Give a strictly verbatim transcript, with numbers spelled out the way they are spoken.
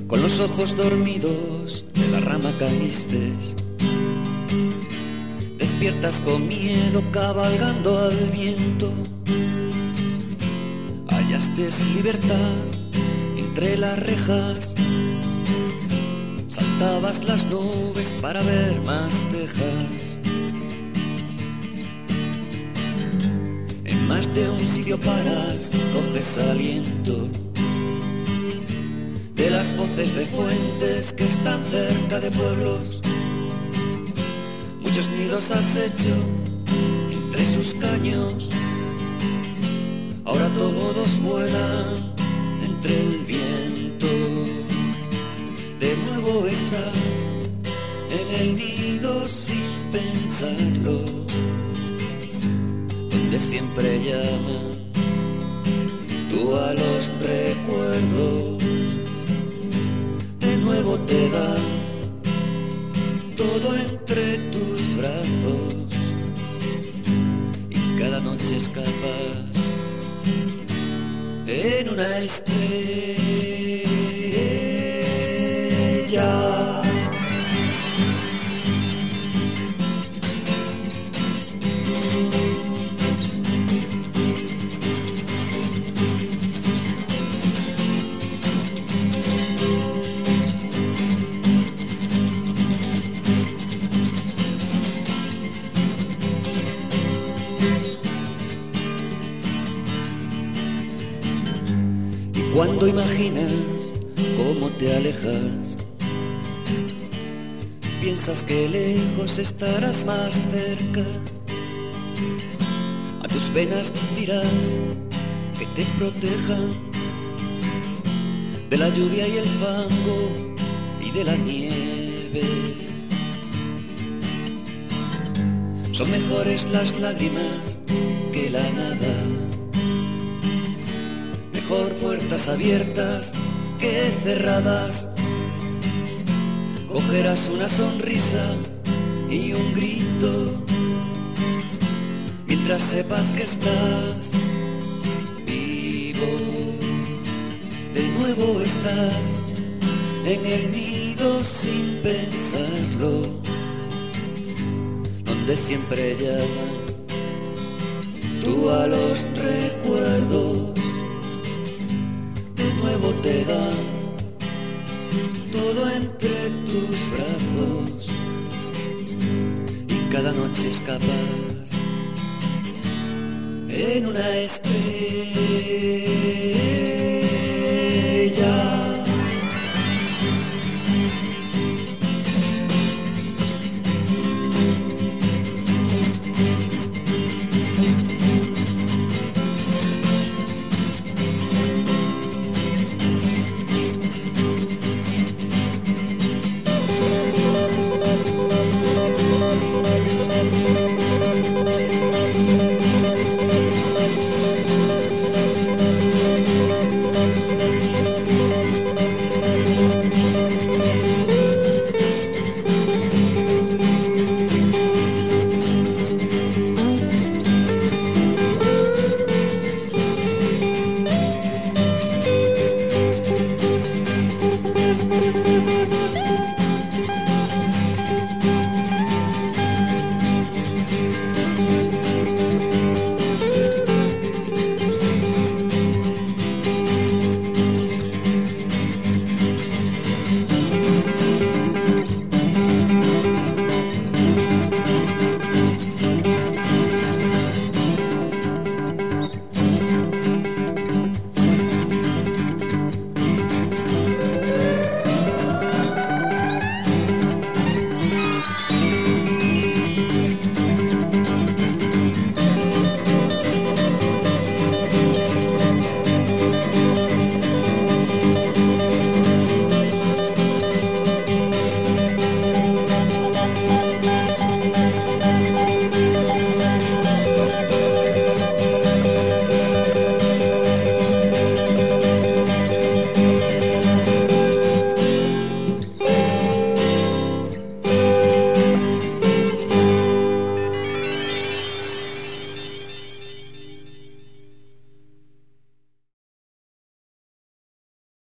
Con los ojos dormidos de la rama caíste, despiertas con miedo cabalgando al viento. Hallaste libertad entre las rejas, saltabas las nubes para ver más tejas. En más de un sitio paras, coges aliento de las voces de fuentes que están cerca de pueblos. Muchos nidos has hecho entre sus caños, ahora todos vuelan entre el viento. De nuevo estás en el nido sin pensarlo, donde siempre llaman tú a los recuerdos. De nuevo te dan todo entre tus brazos y cada noche escapas en una estrella. Cuando imaginas cómo te alejas, piensas que lejos estarás más cerca. A tus penas dirás que te protejan de la lluvia y el fango y de la nieve. Son mejores las lágrimas que la nada, mejor puertas abiertas que cerradas. Cogerás una sonrisa y un grito mientras sepas que estás vivo. De nuevo estás en el nido sin pensarlo, donde siempre llaman tú a los recuerdos. De nuevo te dan todo entre tus brazos y cada noche escapas